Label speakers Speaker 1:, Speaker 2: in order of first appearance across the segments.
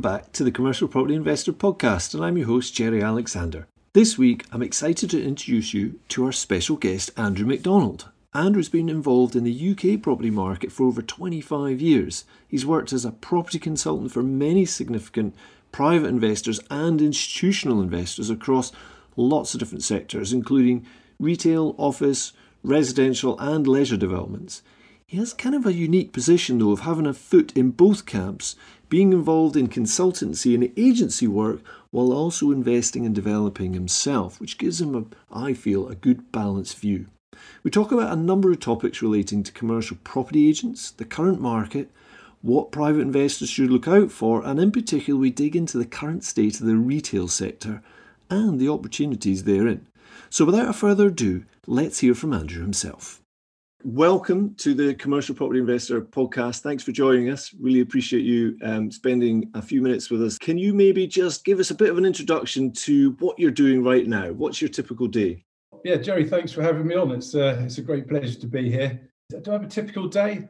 Speaker 1: Welcome back to the Commercial Property Investor Podcast, and I'm your host, Jerry Alexander. This week, I'm excited to introduce you to our special guest, Andrew McDonald. Andrew's been involved in the UK property market for over 25 years. He's worked as a property consultant for many significant private investors and institutional investors across lots of different sectors, including retail, office, residential and leisure developments. He has kind of a unique position, though, of having a foot in both camps, being involved in consultancy and agency work while also investing and developing himself, which gives him, I feel, a good balanced view. We talk about a number of topics relating to commercial property agents, the current market, what private investors should look out for, and in particular we dig into the current state of the retail sector and the opportunities therein. So without further ado, let's hear from Andrew himself. Welcome to the Commercial Property Investor Podcast. Thanks for joining us. Really appreciate you spending a few minutes with us. Can you maybe just give us a bit of an introduction to what you're doing right now? What's your typical day?
Speaker 2: Yeah, Jerry, thanks for having me on. It's a great pleasure to be here. Do I have a typical day?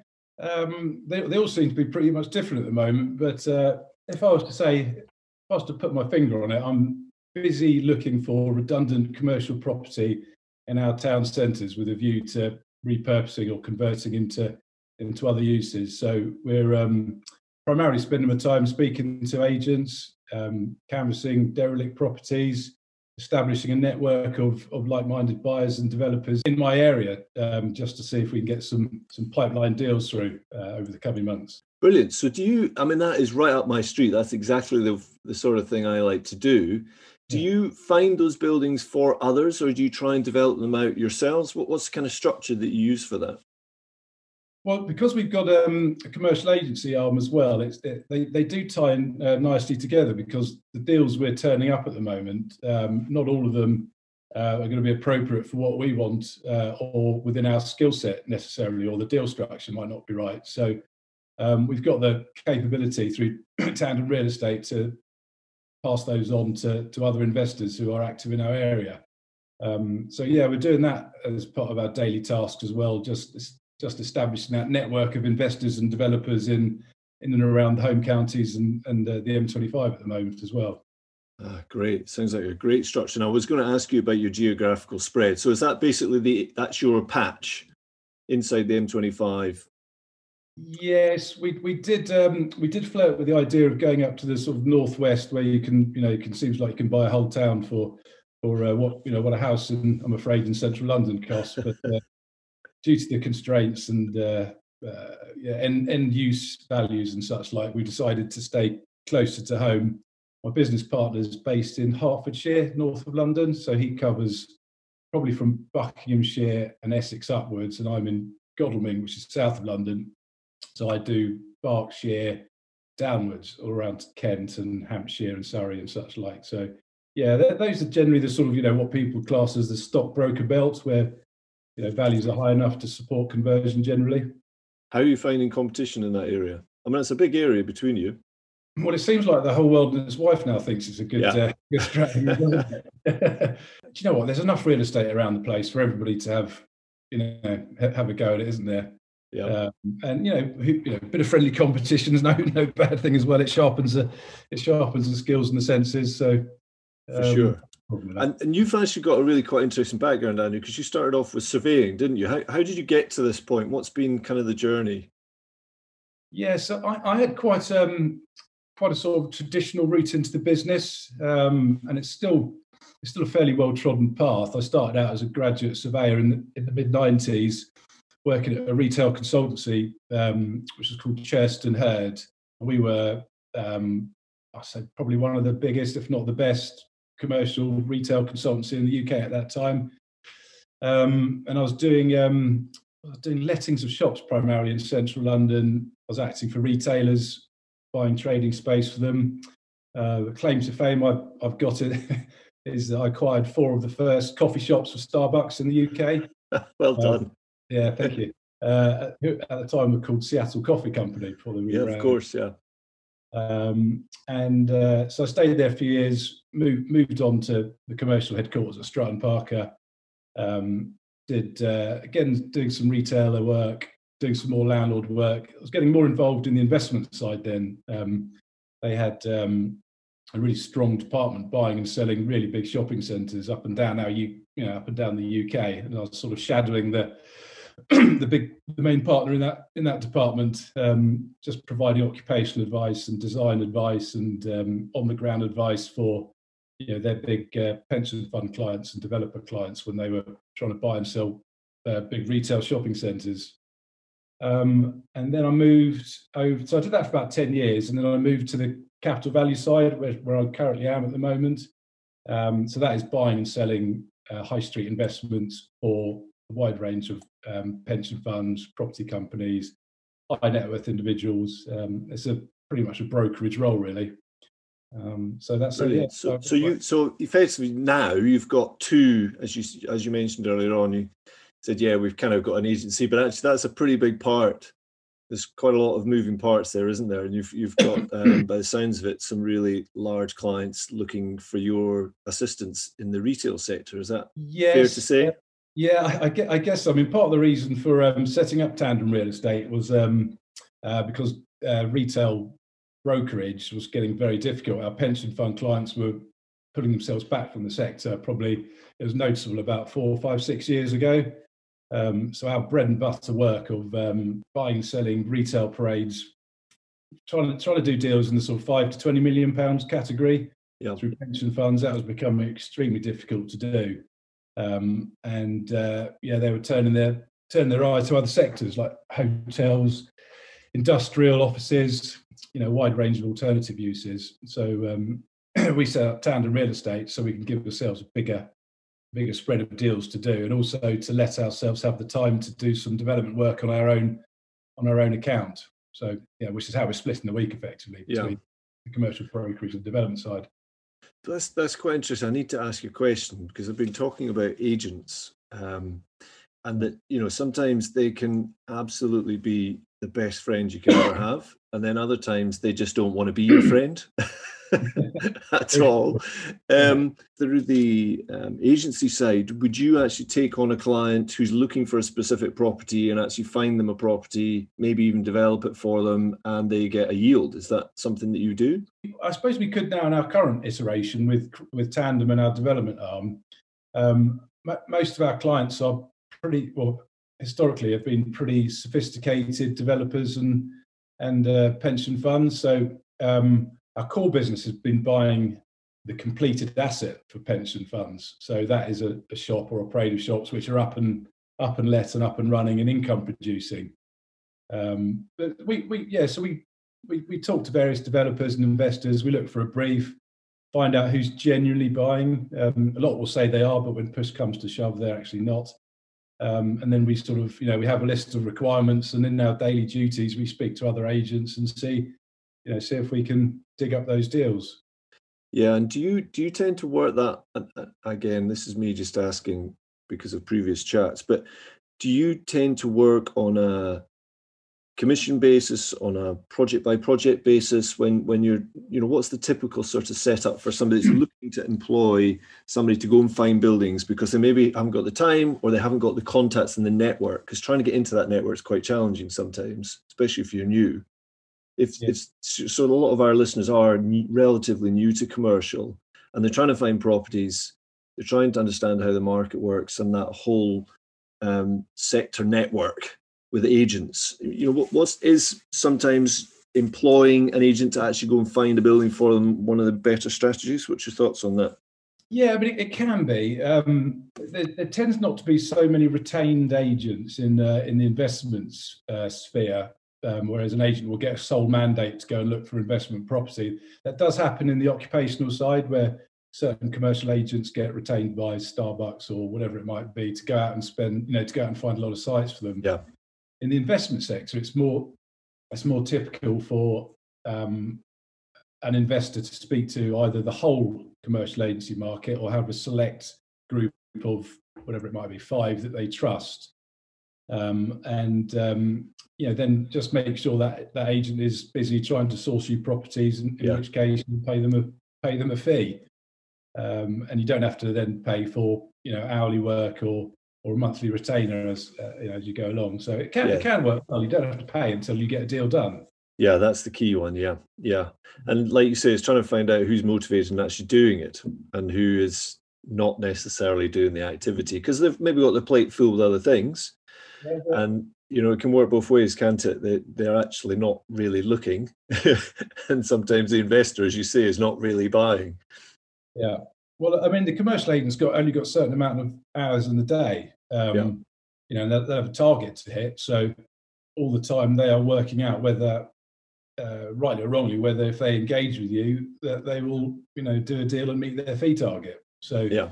Speaker 2: They all seem to be pretty much different at the moment, but if I was to put my finger on it, I'm busy looking for redundant commercial property in our town centres with a view to repurposing or converting into other uses. So we're primarily spending my time speaking to agents, canvassing derelict properties, establishing a network of like-minded buyers and developers in my area, just to see if we can get some pipeline deals through over the coming months.
Speaker 1: Brilliant. So that is right up my street. That's exactly the sort of thing I like to do. Do you find those buildings for others, or do you try and develop them out yourselves? What's the kind of structure that you use for that?
Speaker 2: Well, because we've got a commercial agency arm as well, they do tie in nicely together, because the deals we're turning up at the moment, not all of them are going to be appropriate for what we want or within our skill set necessarily, or the deal structure might not be right. So we've got the capability through Tandem Real Estate to pass those on to other investors who are active in our area. We're doing that as part of our daily tasks as well, just establishing that network of investors and developers in and around the home counties and the M25 at the moment as well.
Speaker 1: Great. Sounds like a great structure. And I was going to ask you about your geographical spread. So is that basically that's your patch inside the M25?
Speaker 2: Yes, we did flirt with the idea of going up to the sort of northwest, where you can seems like you can buy a whole town for what a house I'm afraid in central London costs, but due to the constraints and end use values and such like, we decided to stay closer to home. My business partner is based in Hertfordshire, north of London, so he covers probably from Buckinghamshire and Essex upwards, and I'm in Godalming, which is south of London. So I do Berkshire downwards, all around Kent and Hampshire and Surrey and such like. So yeah, those are generally the sort of what people class as the stockbroker belt, where values are high enough to support conversion generally.
Speaker 1: How are you finding competition in that area? I mean, it's a big area between you.
Speaker 2: Well, it seems like the whole world and its wife now thinks it's a good strategy. Do you know what? There's enough real estate around the place for everybody to have a go at it, isn't there?
Speaker 1: Yeah.
Speaker 2: And a bit of friendly competition is no bad thing as well. It sharpens the skills and the senses. So
Speaker 1: for sure. And you've actually got a really quite interesting background, Andrew, because you started off with surveying, didn't you? How did you get to this point? What's been kind of the journey?
Speaker 2: Yeah, so I had quite a sort of traditional route into the business, and it's still a fairly well trodden path. I started out as a graduate surveyor in the mid '90s, working at a retail consultancy, which was called Churst & Hurd. We were, I'd say, probably one of the biggest, if not the best, commercial retail consultancy in the UK at that time. And I was doing lettings of shops primarily in central London. I was acting for retailers, buying trading space for them. The claim to fame I've got it is that I acquired 4 of the first coffee shops for Starbucks in the UK.
Speaker 1: Well done.
Speaker 2: Yeah, thank you. At the time, we were called Seattle Coffee Company before they were around.
Speaker 1: Of course, yeah.
Speaker 2: So I stayed there a few years, moved on to the commercial headquarters at Stratton Parker. Doing some retailer work, doing some more landlord work. I was getting more involved in the investment side then. they had a really strong department buying and selling really big shopping centres up and down up and down the UK, and I was sort of shadowing the the main partner in that department, just providing occupational advice and design advice and on the ground advice for their big pension fund clients and developer clients when they were trying to buy and sell big retail shopping centres. And then I moved over, so I did that for about 10 years, and then I moved to the capital value side where I currently am at the moment. So that is buying and selling high street investments for a wide range of pension funds, property companies, high net worth individuals. It's pretty much a brokerage role, really. So that's
Speaker 1: brilliant. So effectively now you've got two, as you mentioned earlier on. You said, yeah, we've kind of got an agency, but actually that's a pretty big part. There's quite a lot of moving parts there, isn't there? And you've got, by the sounds of it, some really large clients looking for your assistance in the retail sector. Is that fair to say?
Speaker 2: Yeah, I guess. I mean, part of the reason for setting up Tandem Real Estate was because retail brokerage was getting very difficult. Our pension fund clients were putting themselves back from the sector. Probably it was noticeable about 4, 5, 6 years ago. So our bread and butter work of buying and selling retail parades, trying to do deals in the sort of £5 to £20 million category through pension funds, that was becoming extremely difficult to do. They were turning their eye to other sectors like hotels, industrial offices, wide range of alternative uses. So we set up Tandem Real Estate so we can give ourselves a bigger spread of deals to do, and also to let ourselves have the time to do some development work on our own account. So which is how we're splitting the week effectively between the commercial brokerage and development side.
Speaker 1: That's quite interesting. I need to ask you a question because I've been talking about agents, and that sometimes they can absolutely be the best friend you can ever have, and then other times they just don't want to be your friend at all. Through the agency side, would you actually take on a client who's looking for a specific property and actually find them a property, maybe even develop it for them, and they get a yield? Is that something that you do?
Speaker 2: I suppose we could now in our current iteration with Tandem and our development arm. Most of our clients are historically have been pretty sophisticated developers and pension funds. So our core business has been buying the completed asset for pension funds. So that is a shop or a parade of shops which are up and let and up and running and income producing. But we talk to various developers and investors. We look for a brief, find out who's genuinely buying. A lot will say they are, but when push comes to shove, they're actually not. And then we sort of, we have a list of requirements, and in our daily duties, we speak to other agents and see if we can dig up those deals.
Speaker 1: Yeah, and do you tend to work that? Again, this is me just asking because of previous chats, but do you tend to work on a commission basis, on a project by project basis, when you're, what's the typical sort of setup for somebody that's looking to employ somebody to go and find buildings because they maybe haven't got the time or they haven't got the contacts in the network? Because trying to get into that network is quite challenging sometimes, especially if you're new. So a lot of our listeners are relatively new to commercial, and they're trying to find properties. They're trying to understand how the market works and that whole sector network with agents. What is sometimes employing an agent to actually go and find a building for them one of the better strategies? What's your thoughts on that?
Speaker 2: Yeah, but it can be. There tends not to be so many retained agents in the investments sphere, whereas an agent will get a sole mandate to go and look for investment property. That does happen in the occupational side, where certain commercial agents get retained by Starbucks or whatever it might be to go out and to go out and find a lot of sites for them.
Speaker 1: Yeah.
Speaker 2: In the investment sector, it's more typical for an investor to speak to either the whole commercial agency market or have a select group of whatever it might be, 5 that they trust, then just make sure that that agent is busy trying to source you properties, in which case you pay them a fee, and you don't have to then pay for hourly work or a monthly retainer as you go along. So it can work well. You don't have to pay until you get a deal done.
Speaker 1: Yeah, that's the key one. Yeah, yeah. And like you say, it's trying to find out who's motivated and actually doing it, and who is not necessarily doing the activity because they've maybe got their plate full with other things.
Speaker 2: Yeah,
Speaker 1: And it can work both ways, can't it? They're actually not really looking, and sometimes the investor, as you say, is not really buying.
Speaker 2: yeah. Well, I mean, the commercial agent's only got a certain amount of hours in the day.
Speaker 1: Yeah,
Speaker 2: And they have a target to hit. So all the time they are working out whether, rightly or wrongly, whether if they engage with you, that they will, do a deal and meet their fee target. So
Speaker 1: yeah,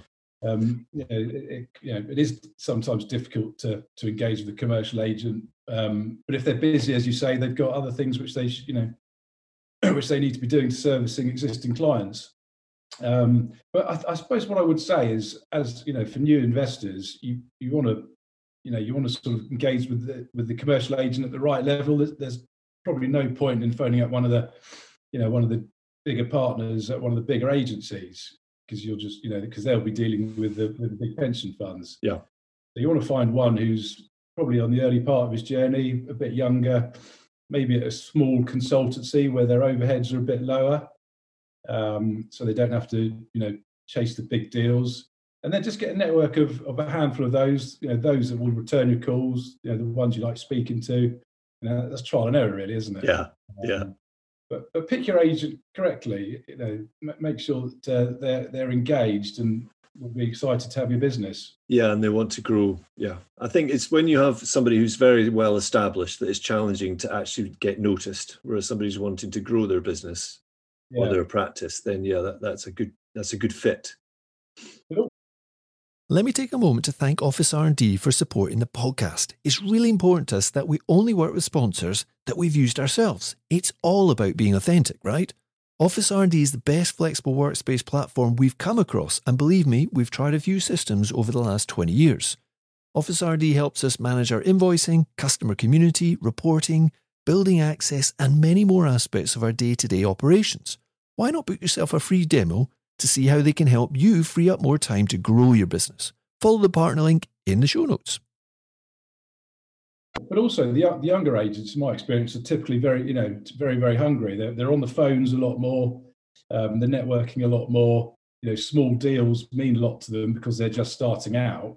Speaker 2: it is sometimes difficult to engage with a commercial agent. But if they're busy, as you say, they've got other things which they which they need to be doing to servicing existing clients. But I suppose what I would say is, as for new investors, you want to sort of engage with the commercial agent at the right level. There's probably no point in phoning up one of the bigger partners at one of the bigger agencies, because you'll just because they'll be dealing with the big pension funds.
Speaker 1: yeah,
Speaker 2: So you want to find one who's probably on the early part of his journey, a bit younger, maybe at a small consultancy where their overheads are a bit lower, so they don't have to chase the big deals. And then just get a network of a handful of those, those that will return your calls, the ones you like speaking to. That's trial and error, really, isn't it?
Speaker 1: yeah, yeah.
Speaker 2: But pick your agent correctly. Make sure that they're engaged and will be excited to have your business.
Speaker 1: Yeah, and they want to grow. Yeah, I think it's when you have somebody who's very well established that it's challenging to actually get noticed, whereas somebody's wanting to grow their business or their practice. Then that's a good fit.
Speaker 3: Let me take a moment to thank Office R&D for supporting the podcast. It's really important to us that we only work with sponsors that we've used ourselves. It's all about being authentic, right? Office R&D is the best flexible workspace platform we've come across, and believe me, we've tried a few systems over the last 20 years. Office R&D helps us manage our invoicing, customer community, reporting, building access, and many more aspects of our day-to-day operations. Why not book yourself a free demo to see how they can help you free up more time to grow your business? Follow the partner link in the show notes.
Speaker 2: But also the younger agents, in my experience, are typically very, very, very hungry. They're on the phones a lot more. They're networking a lot more. Small deals mean a lot to them because they're just starting out.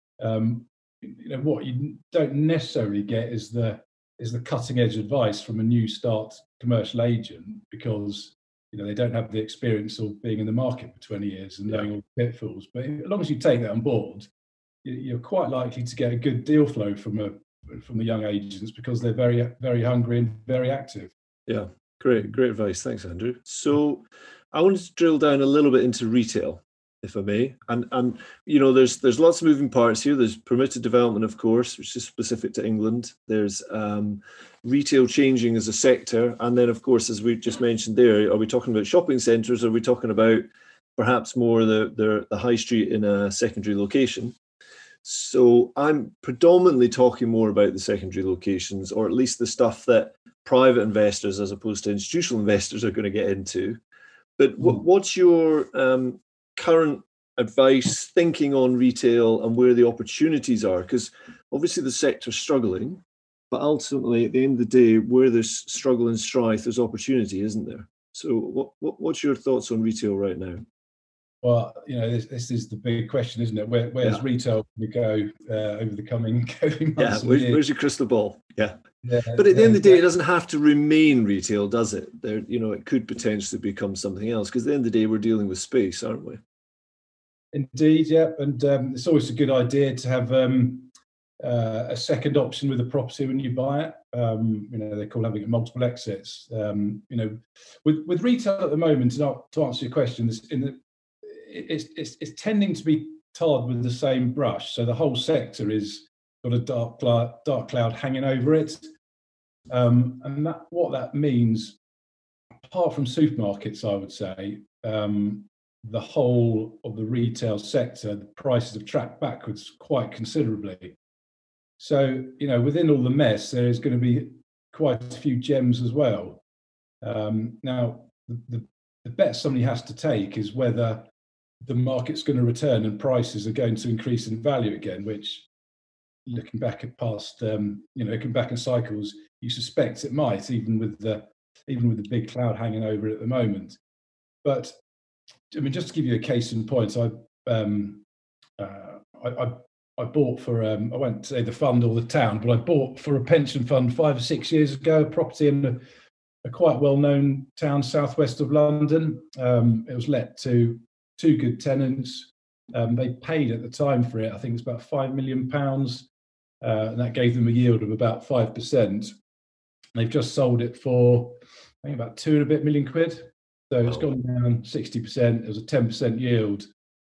Speaker 2: What you don't necessarily get is the cutting edge advice from a new start commercial agent, because they don't have the experience of being in the market for 20 years and knowing all the pitfalls. But as long as you take that on board, you're quite likely to get a good deal flow from the young agents, because they're very, very hungry and very active.
Speaker 1: Yeah, great advice. Thanks, Andrew. So I wanted to drill down a little bit into retail, if I may. And there's lots of moving parts here. There's permitted development, of course, which is specific to England. There's retail changing as a sector. And then, of course, as we just mentioned there, are we talking about shopping centres? Are we talking about perhaps more the high street in a secondary location? So I'm predominantly talking more about the secondary locations, or at least the stuff that private investors as opposed to institutional investors are going to get into. But what's your current advice, thinking on retail and where the opportunities are? Because obviously the sector's struggling, but ultimately at the end of the day, where there's struggle and strife, there's opportunity, isn't there? So what's your thoughts on retail right now?
Speaker 2: Well, this is the big question, isn't it? Where's retail going to go over the coming months?
Speaker 1: Yeah, where's your crystal ball? Yeah. But at the end of the day, it doesn't have to remain retail, does it? It could potentially become something else, because at the end of the day, we're dealing with space, aren't we?
Speaker 2: Indeed, yeah. And it's always a good idea to have a second option with a property when you buy it. They call having multiple exits. With retail at the moment, to answer your question, it's tending to be tarred with the same brush. So the whole sector is got a dark cloud hanging over it. And what that means, apart from supermarkets, I would say, the whole of the retail sector, the prices have tracked backwards quite considerably. So, within all the mess, there is going to be quite a few gems as well. Now, the bet somebody has to take is whether the market's going to return and prices are going to increase in value again, which, looking back at past, looking back at cycles, you suspect it might, even with the big cloud hanging over it at the moment. But I mean, just to give you a case in point, I bought for I won't say the fund or the town, but I bought for a pension fund 5 or 6 years ago a property in a quite well-known town southwest of London. It was let to 2 good tenants. They paid at the time for it, I think it was about £5 million, and that gave them a yield of about 5%. They've just sold it for, I think, about £2 and a bit million. So it's gone down 60%. It was a 10% yield.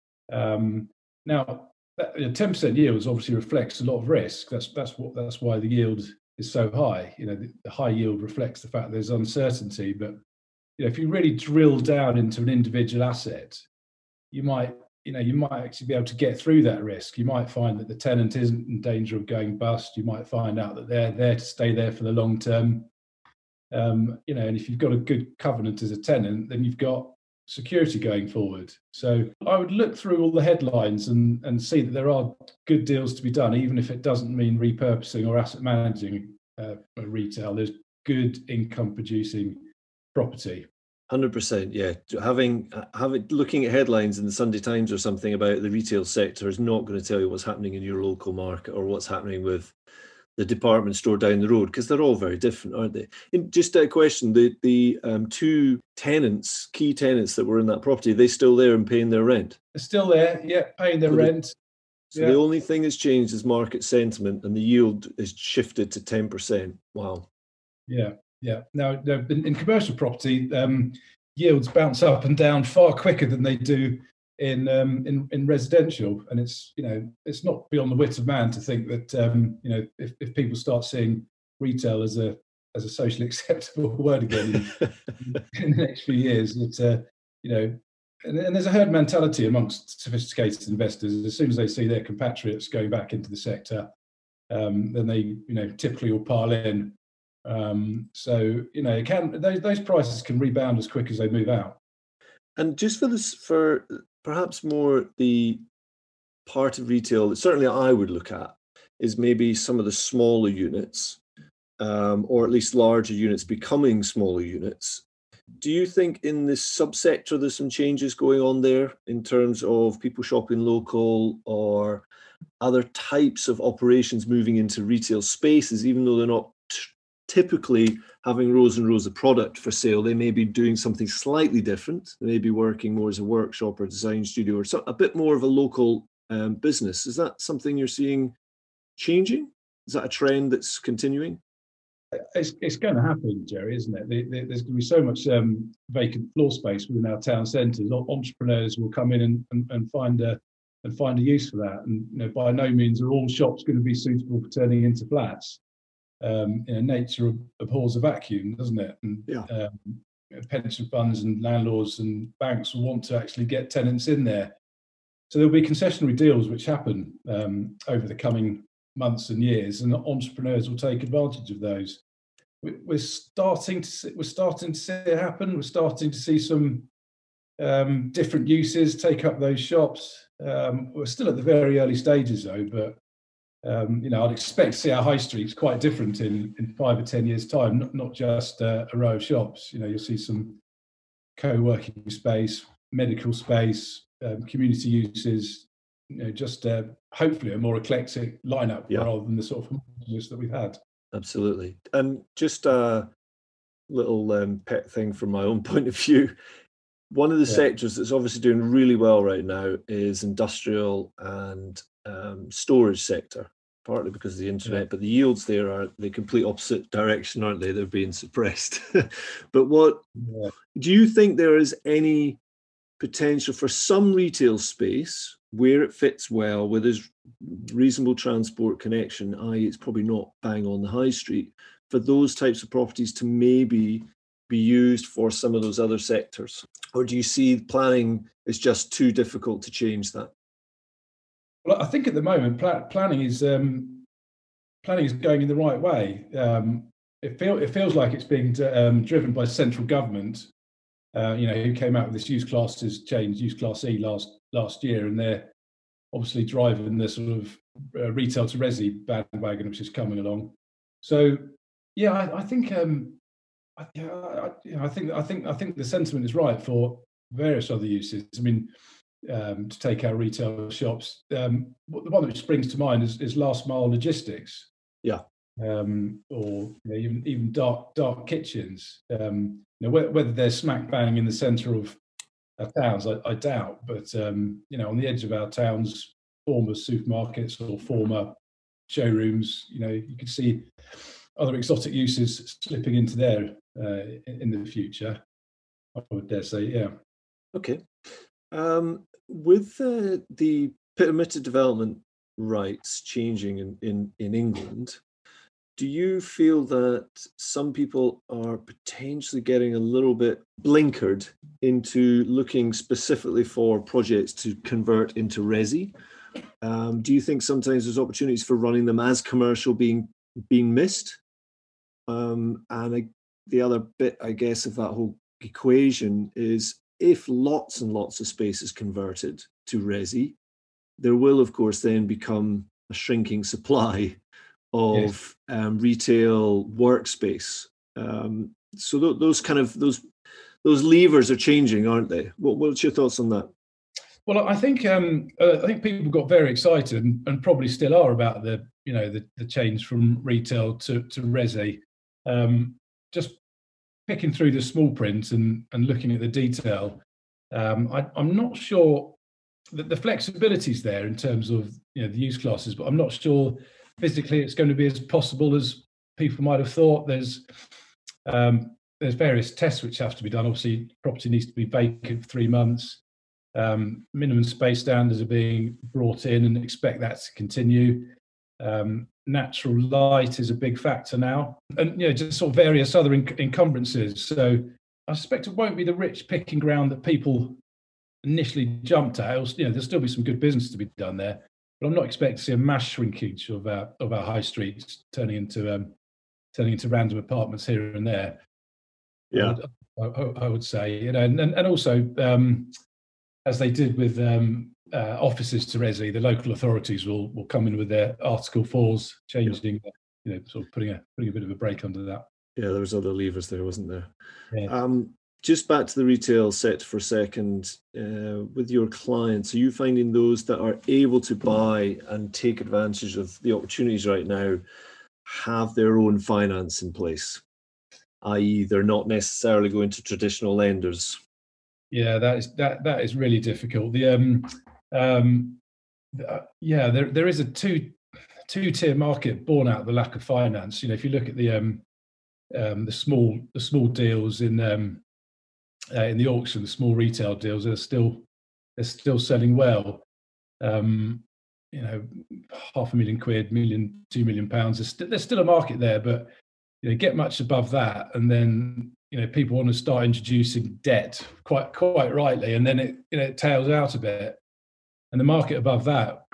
Speaker 2: Now, that 10% yield obviously reflects a lot of risk. That's why the yield is so high. The high yield reflects the fact there's uncertainty. But if you really drill down into an individual asset, you might actually be able to get through that risk. You might find that the tenant isn't in danger of going bust. You might find out that they're there to stay there for the long term. And if you've got a good covenant as a tenant, then you've got security going forward. So I would look through all the headlines and see that there are good deals to be done, even if it doesn't mean repurposing or asset managing retail. There's good income producing property.
Speaker 1: 100%, yeah. Looking at headlines in the Sunday Times or something about the retail sector is not going to tell you what's happening in your local market or what's happening with the department store down the road, because they're all very different, aren't they? And just a question, the 2 tenants, key tenants that were in that property, are they still there and paying their rent?
Speaker 2: They're still there, yeah, paying their rent.
Speaker 1: So the only thing that's changed is market sentiment, and the yield is shifted to 10%. Wow.
Speaker 2: Yeah. Now, in commercial property, yields bounce up and down far quicker than they do in residential, and it's not beyond the wit of man to think that if people start seeing retail as a socially acceptable word again in the next few years, and there's a herd mentality amongst sophisticated investors. As soon as they see their compatriots going back into the sector, then they typically will pile in. So those prices can rebound as quick as they move out.
Speaker 1: And just for perhaps more the part of retail that certainly I would look at is maybe some of the smaller units, or at least larger units becoming smaller units. Do you think in this subsector there's some changes going on there in terms of people shopping local or other types of operations moving into retail spaces, even though they're not typically having rows and rows of product for sale? They may be doing something slightly different. They may be working more as a workshop or design studio or a bit more of a local business. Is that something you're seeing changing? Is that a trend that's continuing?
Speaker 2: It's going to happen, Jerry, isn't it? There's going to be so much vacant floor space within our town centres. Entrepreneurs will come in and find a use for that. And by no means are all shops going to be suitable for turning into flats. Nature abhors a vacuum, doesn't it? And pension funds and landlords and banks will want to actually get tenants in there. So there'll be concessionary deals which happen over the coming months and years, and entrepreneurs will take advantage of those. We're starting to see it happen. We're starting to see some different uses take up those shops. We're still at the very early stages, though, but I'd expect to see our high streets quite different in 5 or 10 years' time. Not just a row of shops. You'll see some co-working space, medical space, community uses. Just hopefully a more eclectic lineup rather than the sort of list that we've had.
Speaker 1: Absolutely. And just a little pet thing from my own point of view. One of the sectors that's obviously doing really well right now is industrial and storage sector, partly because of the internet, but the yields there are the complete opposite direction, aren't they? They're being suppressed. But do you think there is any potential for some retail space where it fits well, where there's reasonable transport connection, i.e. it's probably not bang on the high street, for those types of properties to maybe be used for some of those other sectors? Or do you see planning is just too difficult to change that?
Speaker 2: Well, I think at the moment planning is going in the right way. It feels like it's being driven by central government. Who came out with this use classes change, use class E last year, and obviously driving the sort of retail to resi bandwagon, which is coming along. So yeah, I think I think the sentiment is right for various other uses. I mean, to take our retail shops, the one which springs to mind is last mile logistics.
Speaker 1: Yeah.
Speaker 2: Or even dark kitchens. Whether they're smack bang in the centre of our towns, I doubt. But on the edge of our towns, former supermarkets or former showrooms, you could see other exotic uses slipping into there in the future. I would dare say, yeah.
Speaker 1: Okay. With the permitted development rights changing in England, do you feel that some people are potentially getting a little bit blinkered into looking specifically for projects to convert into resi? Do you think sometimes there's opportunities for running them as commercial being missed? The other bit, I guess, of that whole equation is if lots and lots of space is converted to resi, there will, of course, then become a shrinking supply of retail workspace. So those levers are changing, aren't they? What's your thoughts on that?
Speaker 2: Well, I think people got very excited and probably still are about the change from retail to resi. Just picking through the small print and looking at the detail, I'm not sure that the flexibility is there in terms of the use classes, but I'm not sure physically it's going to be as possible as people might have thought. There's various tests which have to be done. Obviously, property needs to be vacant for 3 months. Minimum space standards are being brought in and expect that to continue. Natural light is a big factor now, and just sort of various other encumbrances. So I suspect it won't be the rich picking ground that people initially jumped at. There'll still be some good business to be done there, but I'm not expecting to see a mass shrinkage of our high streets turning into random apartments here and there.
Speaker 1: Yeah,
Speaker 2: I would say, and also as they did with offices to resi, the local authorities will come in with their Article 4s, changing, sort of putting a bit of a break under that.
Speaker 1: Yeah, there was other levers there, wasn't there?
Speaker 2: Yeah.
Speaker 1: Just back to the retail sector for a second. With your clients, are you finding those that are able to buy and take advantage of the opportunities right now have their own finance in place, i.e., they're not necessarily going to traditional lenders?
Speaker 2: Yeah, that is really difficult. There is a two-tier market born out of the lack of finance. If you look at the small deals in the auction, the small retail deals, they're still selling well. £500,000, £1 million, £2 million. There's still a market there, but get much above that, and then people want to start introducing debt quite rightly, and then it tails out a bit. And the market above that,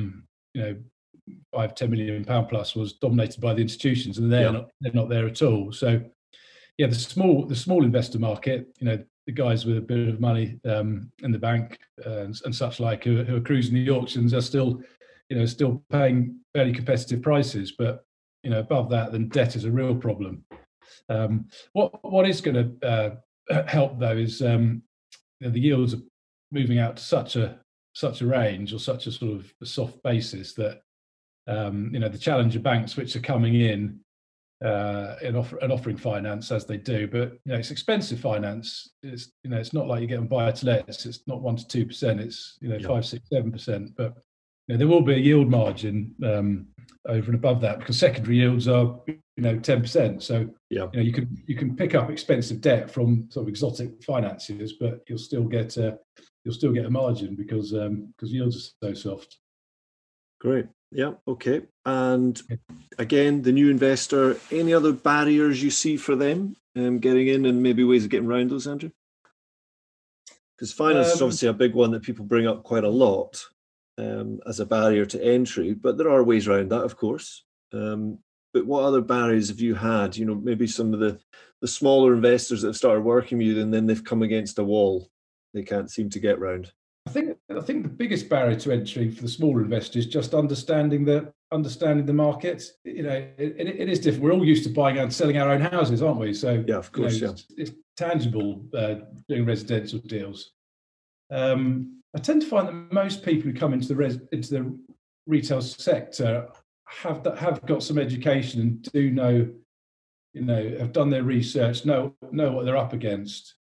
Speaker 2: £5-10 million plus, was dominated by the institutions, and they're not there at all. So yeah, the small investor market, the guys with a bit of money in the bank and such like, who are cruising the auctions, are still paying fairly competitive prices. But above that, then debt is a real problem. What is going to help though is the yields are moving out to such a range, or such a sort of a soft basis, that the challenger banks which are coming in and offering finance as they do, but it's expensive finance. It's not like you get on buy-to-lets. It's not 1% to 2%. It's 5, 6, 7%. But there will be a yield margin over and above that, because secondary yields are 10%. So you can pick up expensive debt from sort of exotic financiers, but you'll still get a margin because yields are so soft.
Speaker 1: Great. Yeah. Okay. And again, the new investor, any other barriers you see for them getting in, and maybe ways of getting around those, Andrew? Because finance is obviously a big one that people bring up quite a lot as a barrier to entry, but there are ways around that, of course. But what other barriers have you had? Maybe some of the smaller investors that have started working with you, and then they've come against a wall they can't seem to get round.
Speaker 2: I think the biggest barrier to entry for the smaller investors is just understanding the market. You know, it is different. We're all used to buying and selling our own houses, aren't we? So
Speaker 1: Yeah, of course.
Speaker 2: it's tangible doing residential deals. I tend to find that most people who come into the retail sector have got some education and do know, have done their research, know what they're up against.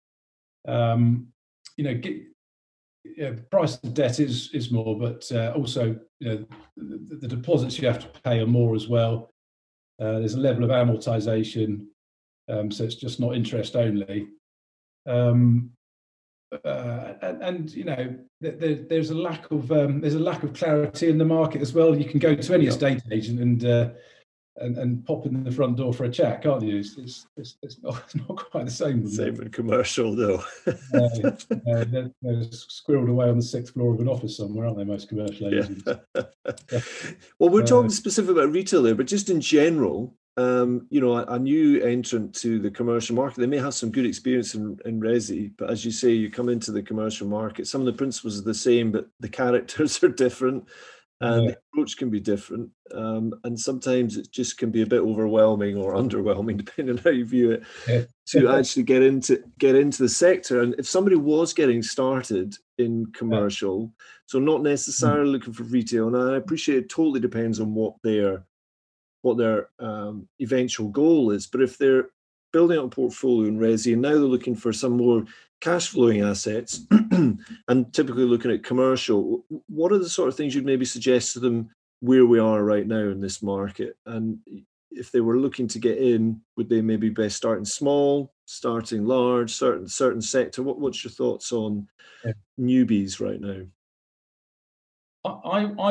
Speaker 2: The price of debt is more, but also the deposits you have to pay are more as well. There's a level of amortization, so it's just not interest only. There's a lack of clarity in the market as well. You can go to any estate agent and pop in the front door for a chat, can't you? It's not quite the same.
Speaker 1: Same in commercial, though.
Speaker 2: They're squirreled away on the 6th floor of an office somewhere, aren't they? Most commercial agents.
Speaker 1: Yeah. Well, we're talking specifically about retail there, but just in general, a new entrant to the commercial market, they may have some good experience in resi, but as you say, you come into the commercial market, some of the principles are the same, but the characters are different. And the approach can be different, and sometimes it just can be a bit overwhelming or underwhelming, depending on how you view it, to actually get into the sector. And if somebody was getting started in commercial, so not necessarily looking for retail, and I appreciate it totally depends on what their eventual goal is. But if they're building up a portfolio in resi and now they're looking for some more cash flowing assets and typically looking at commercial, what are the sort of things you'd maybe suggest to them where we are right now in this market? And if they were looking to get in, would they maybe best starting small, starting large, certain sector? What's your thoughts on newbies right now?
Speaker 2: I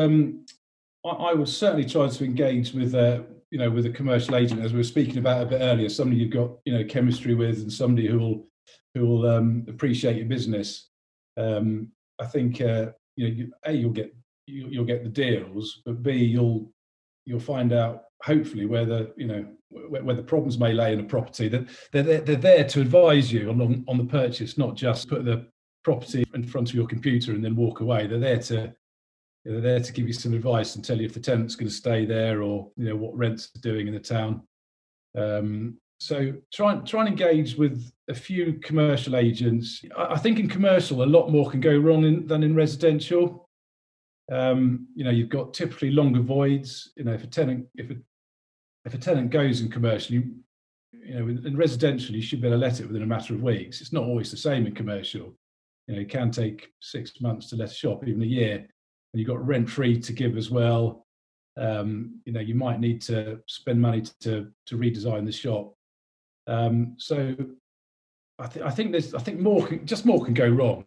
Speaker 2: would certainly try to engage with with a commercial agent, as we were speaking about a bit earlier, somebody you've got chemistry with, and somebody who will appreciate your business. I think you'll get the deals, but B, you'll find out hopefully where the problems may lay in a property. That they're there to advise you on the purchase, not just put the property in front of your computer and then walk away. They're there to give you some advice and tell you if the tenant's going to stay there, or what rents are doing in the town. So try and engage with a few commercial agents. I think in commercial a lot more can go wrong than in residential. You've got typically longer voids. If a tenant goes in commercial, in residential you should be able to let it within a matter of weeks. It's not always the same in commercial. It can take 6 months to let a shop, even a year. And you've got rent free to give as well. You might need to spend money to redesign the shop. So I think more can go wrong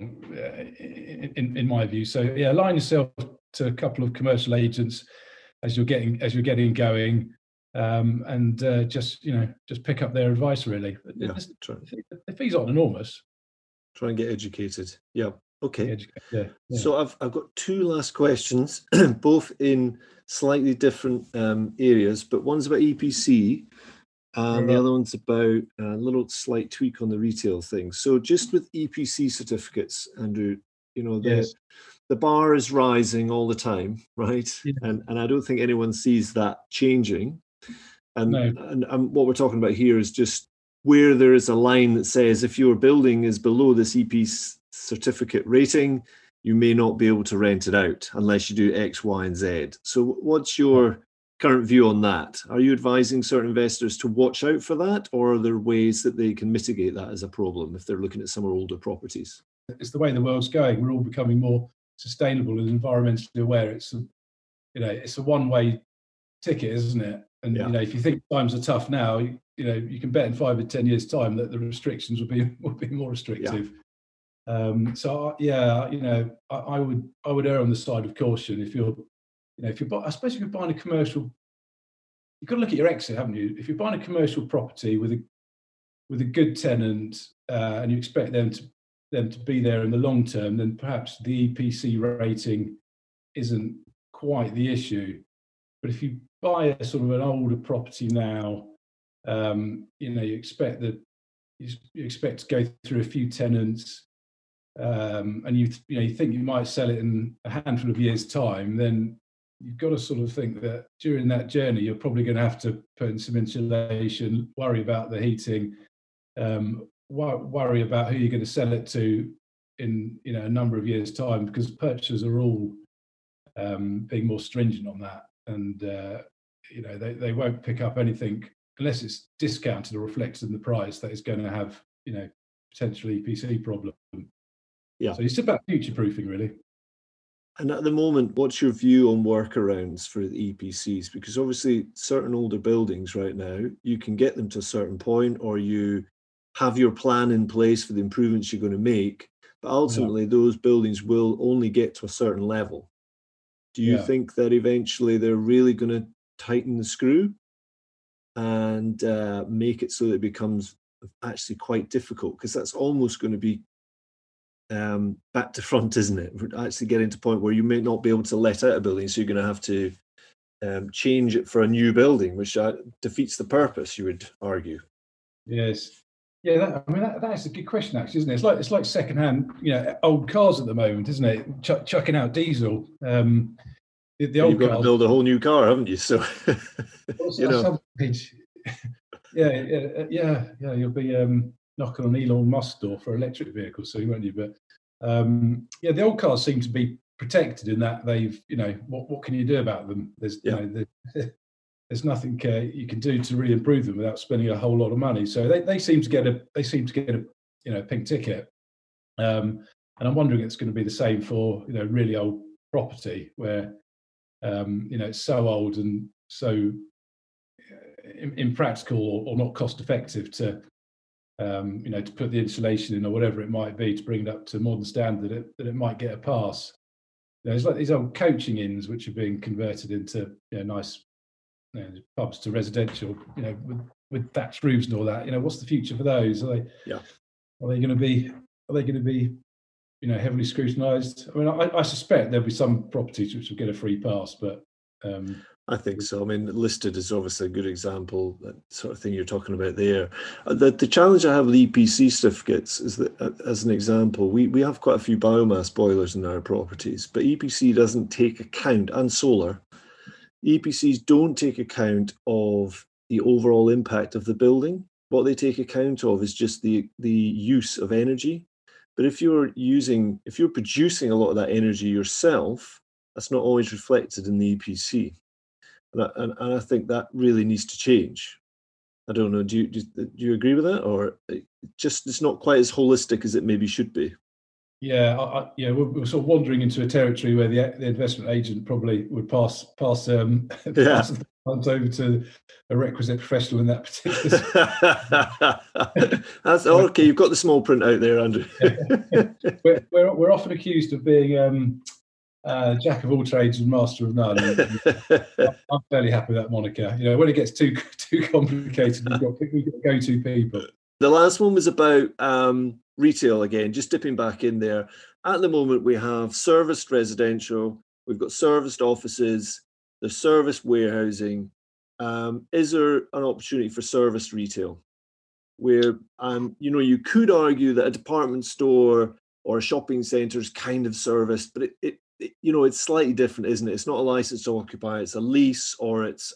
Speaker 2: in my view. So align yourself to a couple of commercial agents as you're getting going, and just pick up their advice really. The fees aren't enormous.
Speaker 1: Try and get educated. Yeah. Okay.
Speaker 2: Yeah.
Speaker 1: So I've got two last questions, both in slightly different areas, but one's about EPC and the other one's about a little slight tweak on the retail thing. So just with EPC certificates, Andrew, the bar is rising all the time, right? Yeah. And I don't think anyone sees that changing. And what we're talking about here is just where there is a line that says if your building is below this EPC certificate rating, you may not be able to rent it out unless you do X, Y, and Z. So what's your current view on that? Are you advising certain investors to watch out for that, or are there ways that they can mitigate that as a problem if they're looking at some older properties?
Speaker 2: It's the way the world's going. We're all becoming more sustainable and environmentally aware. It's a one-way ticket, isn't it? And if you think times are tough now, you can bet in 5 or 10 years' time that the restrictions will be more restrictive. Yeah. I would err on the side of caution. I suppose if you're buying a commercial, you've got to look at your exit, haven't you? If you're buying a commercial property with a good tenant and you expect them to be there in the long term, then perhaps the EPC rating isn't quite the issue. But if you buy a sort of an older property now, you expect to go through a few tenants. and you think you might sell it in a handful of years' time, then you've got to sort of think that during that journey, you're probably going to have to put in some insulation, worry about the heating, worry about who you're going to sell it to in a number of years' time, because purchasers are all being more stringent on that, and they won't pick up anything unless it's discounted or reflected in the price that is going to have potential EPC problem.
Speaker 1: Yeah.
Speaker 2: So it's about future proofing, really.
Speaker 1: And at the moment, what's your view on workarounds for the EPCs? Because obviously certain older buildings right now, you can get them to a certain point, or you have your plan in place for the improvements you're going to make, but ultimately those buildings will only get to a certain level. Do you think that eventually they're really going to tighten the screw and make it so that it becomes actually quite difficult? Because that's almost going to be back to front, isn't it? We're actually getting to a point where you may not be able to let out a building, so you're going to have to change it for a new building, which defeats the purpose, you would argue.
Speaker 2: Yes. Yeah, that's a good question, actually, isn't it? It's like secondhand, old cars at the moment, isn't it? Chucking out diesel. The old
Speaker 1: You've got to build a whole new car, haven't you? So,
Speaker 2: you'll be knocking on Elon Musk's door for electric vehicles soon, won't you? But the old cars seem to be protected in that they've, what can you do about them? There's nothing you can do to really improve them without spending a whole lot of money. So they seem to get a pink ticket. And I'm wondering if it's going to be the same for really old property where it's so old and so impractical or not cost effective to to put the insulation in or whatever it might be to bring it up to modern standard that it might get a pass. There's like these old coaching inns which are being converted into nice pubs to residential, with thatched roofs and all that. What's the future for those? Are they going to be heavily scrutinised? I mean, I suspect there'll be some properties which will get a free pass, but
Speaker 1: I think so. I mean, listed is obviously a good example, that sort of thing you're talking about there. The challenge I have with EPC certificates is that, as an example, we have quite a few biomass boilers in our properties, but EPC doesn't take account, and solar, EPCs don't take account of the overall impact of the building. What they take account of is just the use of energy. But if you're producing a lot of that energy yourself, that's not always reflected in the EPC. And I think that really needs to change. I don't know. Do you agree with that, or it's not quite as holistic as it maybe should be?
Speaker 2: Yeah, we're sort of wandering into a territory where the investment agent probably would pass the over to a requisite professional in that particular.
Speaker 1: That's okay. You've got the small print out there, Andrew.
Speaker 2: We're often accused of being jack of all trades and master of none. I'm fairly happy with that moniker. When it gets too complicated, we've got go-to people.
Speaker 1: The last one was about retail again, just dipping back in there. At the moment, we have serviced residential, we've got serviced offices, there's serviced warehousing. Is there an opportunity for serviced retail? Where, you could argue that a department store or a shopping centre is kind of serviced, but it's slightly different, isn't it? It's not a license to occupy, it's a lease, or it's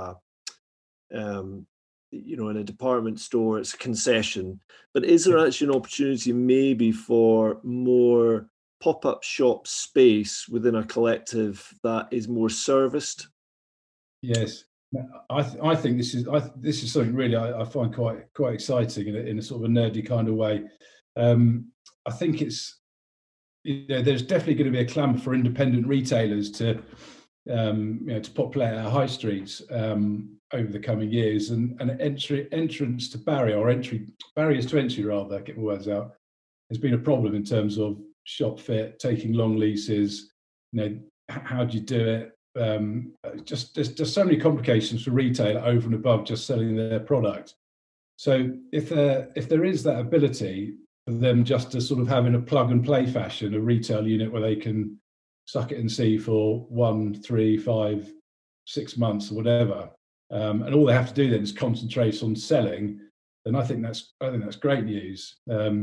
Speaker 1: in a department store, it's a concession. But is there actually an opportunity maybe for more pop-up shop space within a collective that is more serviced?
Speaker 2: Yes, I think this is something really I find quite exciting in a sort of a nerdy kind of way. I think it's there's definitely going to be a clamour for independent retailers to populate our high streets over the coming years, and barriers to entry rather, get my words out, has been a problem in terms of shop fit, taking long leases. How do you do it? There's so many complications for retailer over and above just selling their product. So if there is that ability for them just to sort of have in a plug and play fashion a retail unit where they can suck it and see for 1, 3, 5, 6 months or whatever, and all they have to do then is concentrate on selling, then I think that's great news.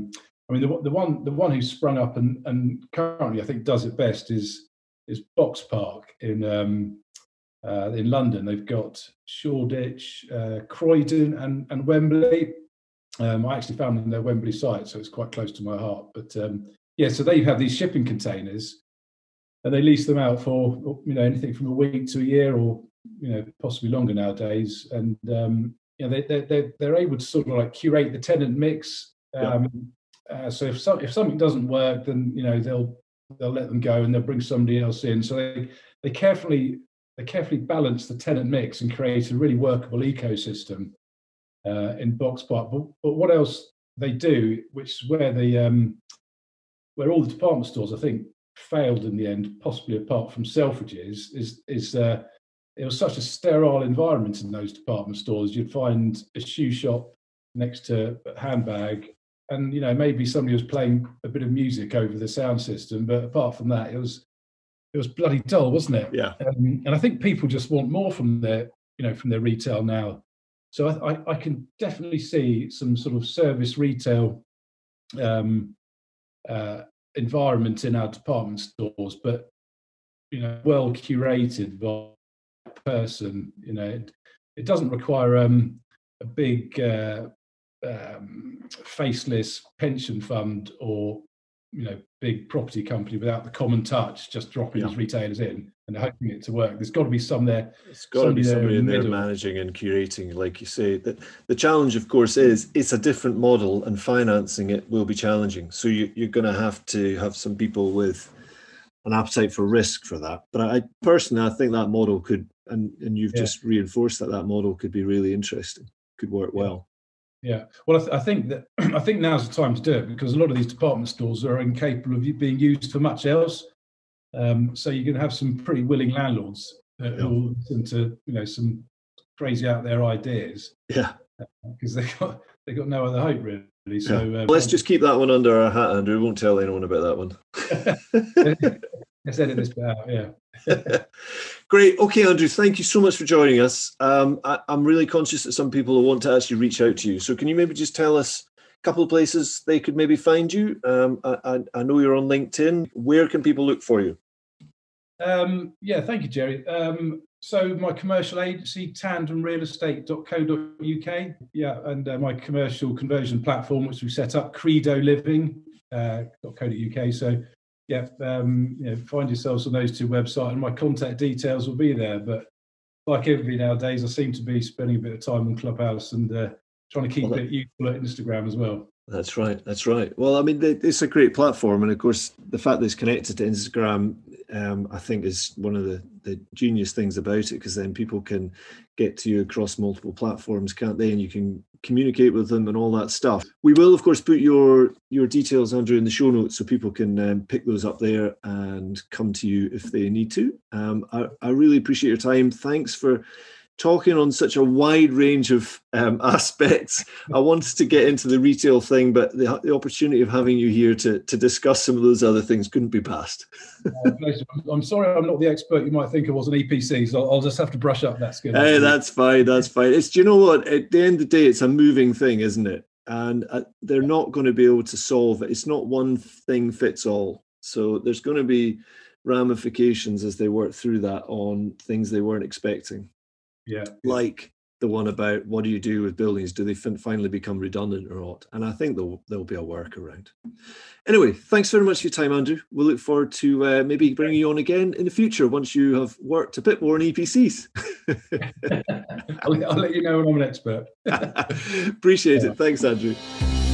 Speaker 2: I mean, the one who's sprung up and currently I think does it best is Box Park in London. They've got Shoreditch, Croydon, and Wembley. I actually found them on their Wembley site, so it's quite close to my heart. But so they have these shipping containers, and they lease them out for anything from a week to a year, or possibly longer nowadays. And they're able to sort of like curate the tenant mix. So if something doesn't work, then they'll let them go and they'll bring somebody else in. So they carefully balance the tenant mix and create a really workable ecosystem in Box Park. But what else they do, which is where where all the department stores I think failed in the end, possibly apart from Selfridges, is it was such a sterile environment in those department stores. You'd find a shoe shop next to a handbag, and maybe somebody was playing a bit of music over the sound system, but apart from that, it was bloody dull, wasn't it?
Speaker 1: Yeah.
Speaker 2: And I think people just want more from their retail now. So I can definitely see some sort of service retail environment in our department stores, but well curated by a person. It doesn't require a big faceless pension fund or big property company without the common touch, just dropping these retailers in and hoping it to work. There's got to be some there.
Speaker 1: It's got to be somebody in there managing and curating, like you say. That the challenge, of course, is it's a different model, and financing it will be challenging. So you're going to have some people with an appetite for risk for that. But I personally think that model could, and you've just reinforced that model could be really interesting, could work well.
Speaker 2: Yeah, well, I think now's the time to do it, because a lot of these department stores are incapable of being used for much else. So you're going to have some pretty willing landlords who will listen to some crazy out there ideas.
Speaker 1: Yeah,
Speaker 2: because they got no other hope really. So
Speaker 1: let's just keep that one under our hat, Andrew. We won't tell anyone about that one.
Speaker 2: Let's edit this bit out. Yeah.
Speaker 1: Great. Okay, Andrew, thank you so much for joining us. I'm really conscious that some people will want to actually reach out to you. So can you maybe just tell us a couple of places they could maybe find you? I know you're on LinkedIn. Where can people look for you?
Speaker 2: Thank you, Jerry. So my commercial agency, tandemrealestate.co.uk. Yeah, and my commercial conversion platform, which we set up, credoliving.co.uk. So find yourselves on those two websites, and my contact details will be there. But like everybody nowadays, I seem to be spending a bit of time on Clubhouse and trying to keep it useful at Instagram as well.
Speaker 1: That's right. Well, I mean, it's a great platform, and of course, the fact that it's connected to Instagram, I think, is one of the genius things about it, because then people can get to you across multiple platforms, can't they? And you can communicate with them and all that stuff. We will, of course, put your details, Andrew, in the show notes so people can pick those up there and come to you if they need to. I really appreciate your time. Thanks for talking on such a wide range of aspects. I wanted to get into the retail thing, but the opportunity of having you here to discuss some of those other things couldn't be passed.
Speaker 2: I'm sorry I'm not the expert you might think I was an EPC, so I'll just have to brush up that skill.
Speaker 1: Hey, that's fine. Do you know what? At the end of the day, it's a moving thing, isn't it? And they're not going to be able to solve it. It's not one thing fits all. So there's going to be ramifications as they work through that on things they weren't expecting.
Speaker 2: Yeah,
Speaker 1: like the one about what do you do with buildings? Do they finally become redundant or not? And I think there'll be a workaround. Anyway, thanks very much for your time, Andrew. We'll look forward to maybe bringing you on again in the future once you have worked a bit more on EPCs.
Speaker 2: I'll let you know when I'm an expert.
Speaker 1: Appreciate it. Thanks, Andrew.